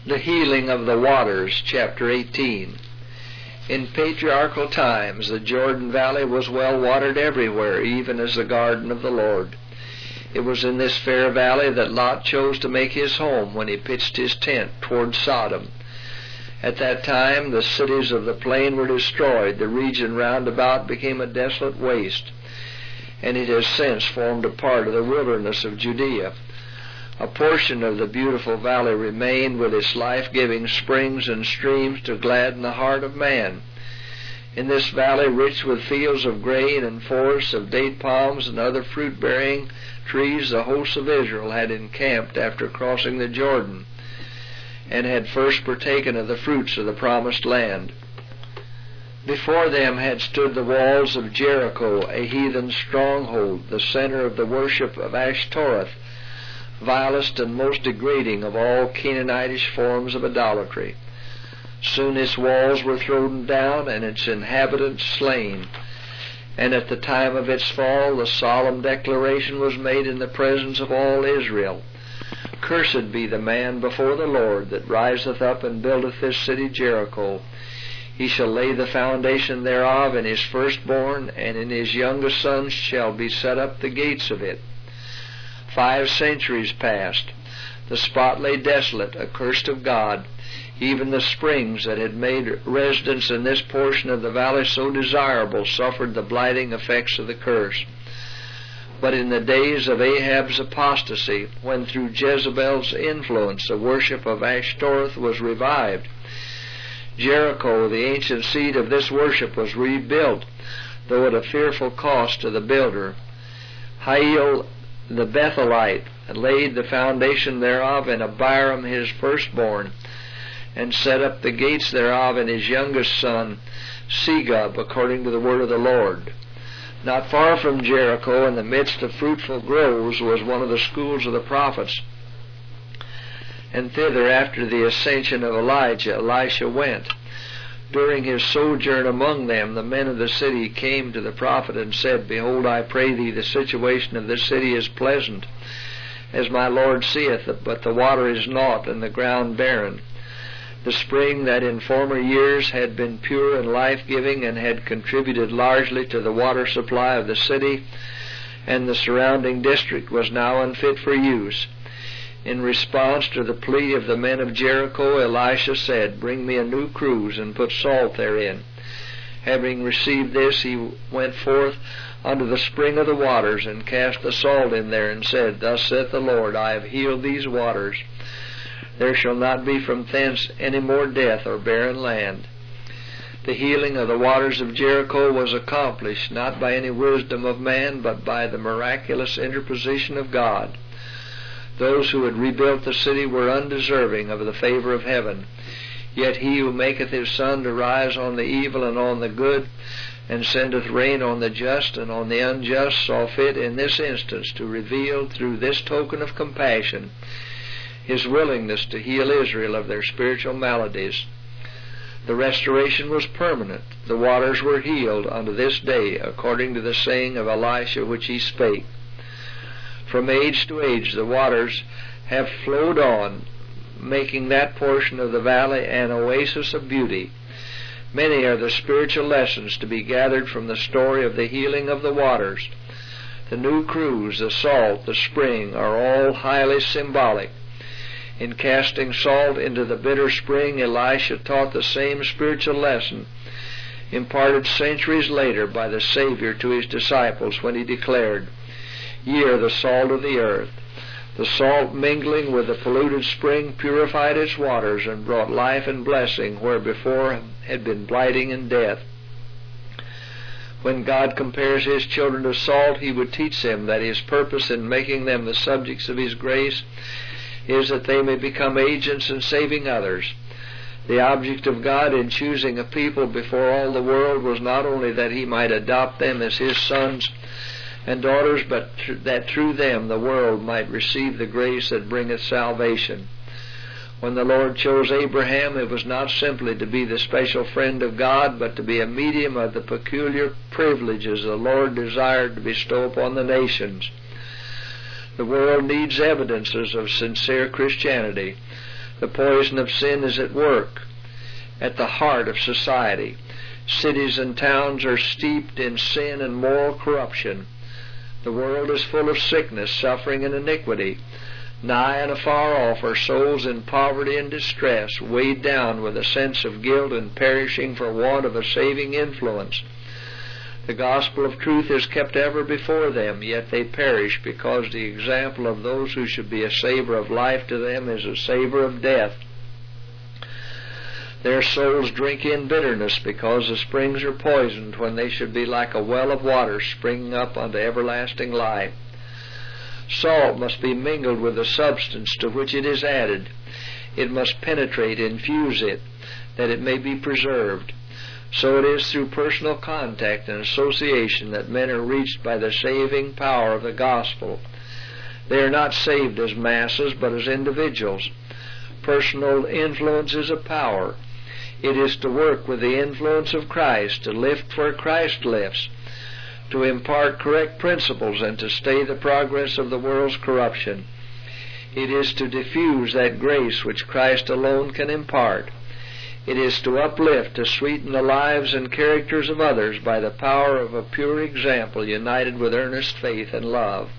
The healing of the waters, chapter 18. In patriarchal times, the Jordan Valley was well watered everywhere, even as the garden of the Lord. It was in this fair valley that Lot chose to make his home when he pitched his tent toward Sodom. At that time, the cities of the plain were destroyed. The region round about became a desolate waste, and it has since formed a part of the wilderness of Judea. A portion of the beautiful valley remained, with its life-giving springs and streams to gladden the heart of man. In this valley, rich with fields of grain and forests of date palms and other fruit-bearing trees, the hosts of Israel had encamped after crossing the Jordan, and had first partaken of the fruits of the promised land. Before them had stood the walls of Jericho, a heathen stronghold, the center of the worship of Ashtoreth, vilest and most degrading of all Canaanitish forms of idolatry. Soon its walls were thrown down and its inhabitants slain. And at the time of its fall, the solemn declaration was made in the presence of all Israel: Cursed be the man before the Lord that riseth up and buildeth this city Jericho. He shall lay the foundation thereof, and his firstborn and in his youngest sons shall be set up the gates of it. 5 centuries passed. The spot lay desolate, accursed of God. Even the springs that had made residence in this portion of the valley so desirable suffered the blighting effects of the curse. But in the days of Ahab's apostasy, when through Jezebel's influence the worship of Ashtoreth was revived, Jericho, the ancient seat of this worship, was rebuilt, though at a fearful cost to the builder. Hiel the Bethelite laid the foundation thereof, and Abiram his firstborn, and set up the gates thereof, and his youngest son Segub, according to the word of the Lord. Not far from Jericho, in the midst of fruitful groves, was one of the schools of the prophets. And thither, after the ascension of Elijah, Elisha went. During his sojourn among them, the men of the city came to the prophet and said, Behold, I pray thee, the situation of this city is pleasant, as my Lord seeth, but the water is naught, and the ground barren. The spring that in former years had been pure and life-giving, and had contributed largely to the water supply of the city and the surrounding district, was now unfit for use. In response to the plea of the men of Jericho, Elisha said, Bring me a new cruse, and put salt therein. Having received this, he went forth unto the spring of the waters, and cast the salt in there, and said, Thus saith the Lord, I have healed these waters. There shall not be from thence any more death or barren land. The healing of the waters of Jericho was accomplished not by any wisdom of man, but by the miraculous interposition of God. Those who had rebuilt the city were undeserving of the favor of heaven. Yet he who maketh his sun to rise on the evil and on the good, and sendeth rain on the just and on the unjust, saw fit in this instance to reveal through this token of compassion his willingness to heal Israel of their spiritual maladies. The restoration was permanent. The waters were healed unto this day, according to the saying of Elisha which he spake. From age to age the waters have flowed on, making that portion of the valley an oasis of beauty. Many are the spiritual lessons to be gathered from the story of the healing of the waters. The new cruse, the salt, the spring, are all highly symbolic. In casting salt into the bitter spring, Elisha taught the same spiritual lesson imparted centuries later by the Savior to his disciples when he declared, Ye are the salt of the earth. The salt mingling with the polluted spring purified its waters and brought life and blessing where before had been blighting and death. When God compares his children to salt, he would teach them that his purpose in making them the subjects of his grace is that they may become agents in saving others. The object of God in choosing a people before all the world was not only that he might adopt them as his sons and daughters, but that through them the world might receive the grace that bringeth salvation. When the Lord chose Abraham, it was not simply to be the special friend of God, but to be a medium of the peculiar privileges the Lord desired to bestow upon the nations. The world needs evidences of sincere Christianity. The poison of sin is at work at the heart of society. Cities and towns are steeped in sin and moral corruption. The world is full of sickness, suffering, and iniquity. Nigh and afar off are souls in poverty and distress, weighed down with a sense of guilt and perishing for want of a saving influence. The gospel of truth is kept ever before them, yet they perish because the example of those who should be a savor of life to them is a savor of death. Their souls drink in bitterness because the springs are poisoned when they should be like a well of water springing up unto everlasting life. Salt must be mingled with the substance to which it is added. It must penetrate, infuse it, that it may be preserved. So it is through personal contact and association that men are reached by the saving power of the gospel. They are not saved as masses, but as individuals. Personal influence is a power. It is to work with the influence of Christ, to lift where Christ lifts, to impart correct principles, and to stay the progress of the world's corruption. It is to diffuse that grace which Christ alone can impart. It is to uplift, to sweeten the lives and characters of others by the power of a pure example united with earnest faith and love.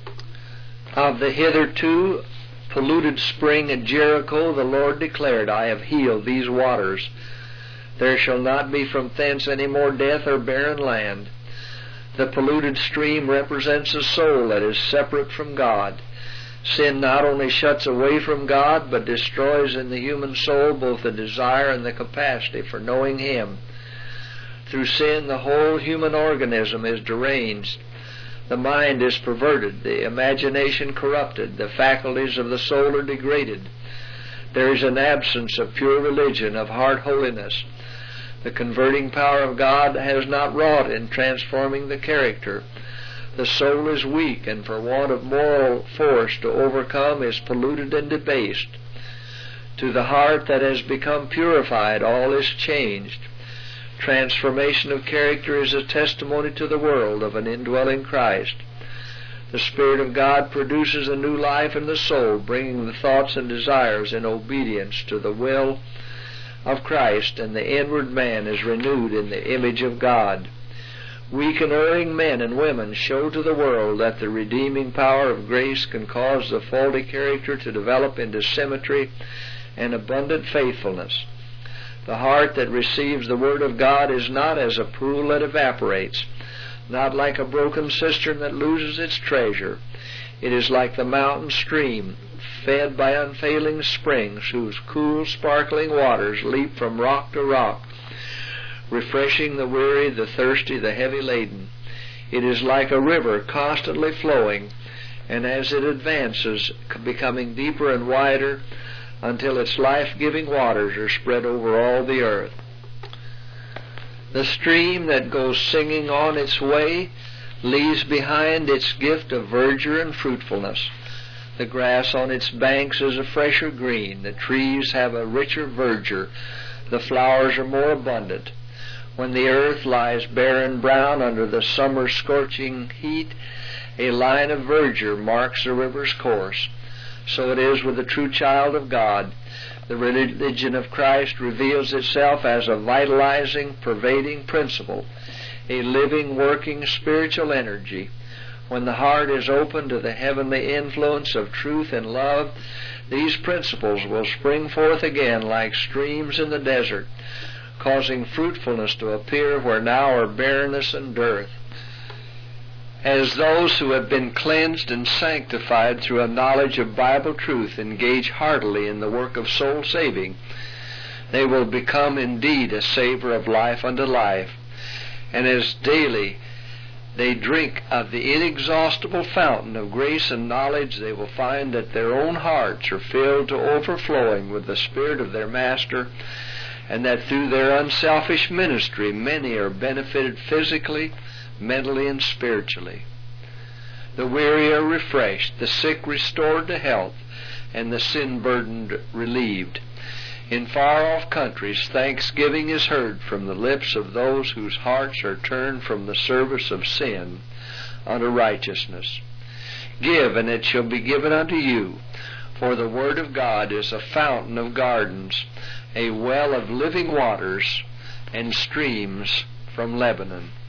Of the hitherto polluted spring at Jericho, the Lord declared, I have healed these waters. There shall not be from thence any more death or barren land. The polluted stream represents a soul that is separate from God. Sin not only shuts away from God, but destroys in the human soul both the desire and the capacity for knowing Him. Through sin, the whole human organism is deranged. The mind is perverted, the imagination corrupted, the faculties of the soul are degraded. There is an absence of pure religion, of heart holiness. The converting power of God has not wrought in transforming the character. The soul is weak, and for want of moral force to overcome is polluted and debased. To the heart that has become purified, all is changed. Transformation of character is a testimony to the world of an indwelling Christ. The Spirit of God produces a new life in the soul, bringing the thoughts and desires in obedience to the will of Christ, and the inward man is renewed in the image of God. Weak and erring men and women show to the world that the redeeming power of grace can cause the faulty character to develop into symmetry and abundant faithfulness. The heart that receives the Word of God is not as a pool that evaporates, not like a broken cistern that loses its treasure. It is like the mountain stream, fed by unfailing springs, whose cool, sparkling waters leap from rock to rock, refreshing the weary, the thirsty, the heavy laden. It is like a river constantly flowing, and as it advances, becoming deeper and wider, until its life-giving waters are spread over all the earth. The stream that goes singing on its way leaves behind its gift of verdure and fruitfulness. The grass on its banks is a fresher green, the trees have a richer verdure, the flowers are more abundant. When the earth lies bare and brown under the summer's scorching heat, a line of verdure marks the river's course. So it is with the true child of God. The religion of Christ reveals itself as a vitalizing, pervading principle, a living, working spiritual energy. When the heart is open to the heavenly influence of truth and love, these principles will spring forth again like streams in the desert, causing fruitfulness to appear where now are barrenness and dearth. As those who have been cleansed and sanctified through a knowledge of Bible truth engage heartily in the work of soul saving, they will become indeed a savor of life unto life. And as daily they drink of the inexhaustible fountain of grace and knowledge, they will find that their own hearts are filled to overflowing with the Spirit of their Master, and that through their unselfish ministry many are benefited physically, mentally, and spiritually. The weary are refreshed, the sick restored to health, and the sin-burdened relieved. In far-off countries, thanksgiving is heard from the lips of those whose hearts are turned from the service of sin unto righteousness. Give, and it shall be given unto you. For the Word of God is a fountain of gardens, a well of living waters, and streams from Lebanon.